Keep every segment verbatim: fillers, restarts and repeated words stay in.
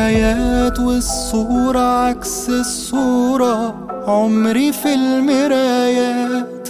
مرايات والصورة عكس الصورة، عمري في المرايات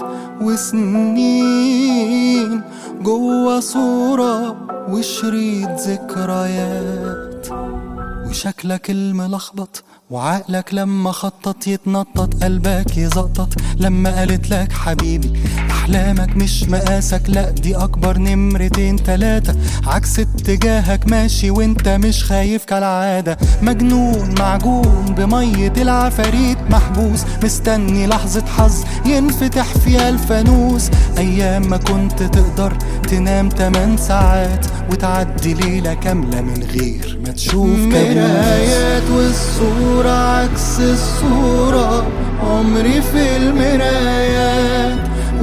وسنين جوا صورة وشريط ذكريات. وشكلك الملخبط وعقلك لما خطط يتنطط، قلبك يزقطط لما قالت لك حبيبي احلامك مش مقاسك، لا دي اكبر نمرتين تلاتة، عكس اتجاهك ماشي وانت مش خايف كالعادة، مجنون معجون بمية العفاريت محبوس، مستني لحظة حظ ينفتح فيها الفانوس. ايام ما كنت تقدر تنام تمن ساعات وتعدي ليلة كاملة من غير ما تشوف مرايات والصورة عكس الصورة، عمري في المرايات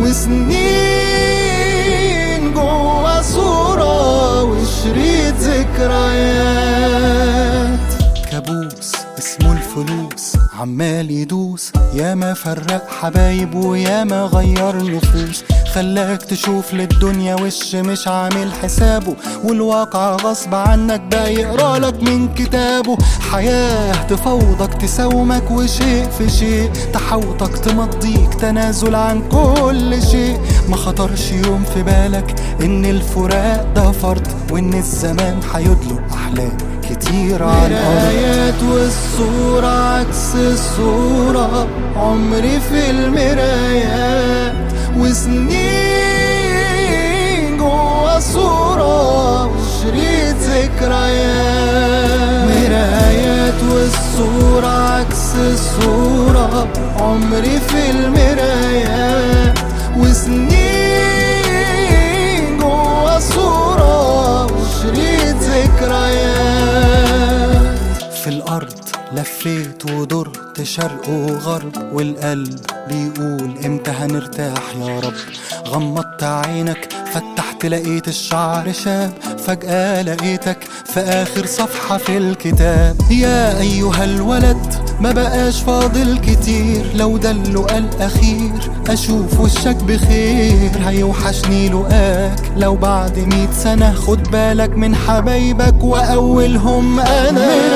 وسنين جوا صورة وشريط ذكريات. كابوس اسمه الفلوس عمال يدوس، ياما فرق حبايب وياما غير نفوس، خلاك تشوف للدنيا وش مش عامل حسابه، والواقع غصب عنك بقى يقرالك من كتابه. حياة تفوضك تساومك وشيء في شيء تحوطك تمضيك تنازل عن كل شيء، ما خطرش يوم في بالك ان الفراق ده فرض وان الزمان هيدلق احلام كتير على الأرض. مرايات والصورة عكس الصورة، عمري في المرايات وسنين جوا صورة وشريط ذكريات. مرايات والصورة عكس الصورة، عمري في المرايات وسنين جوا صورة وشريط ذكريات. في الأرض لفيت ودرت شرق وغرب، والقلب بيقول امتى هنرتاح يا رب، غمضت عينك فتحت لقيت الشعر شاب، فجأة لقيتك في آخر صفحة في الكتاب. يا أيها الولد ما بقاش فاضل كتير، لو ده اللقاء الأخير أشوف وشك بخير، هيوحشني لقاك لو بعد مية سنة، خد بالك من حبايبك وأولهم أنا.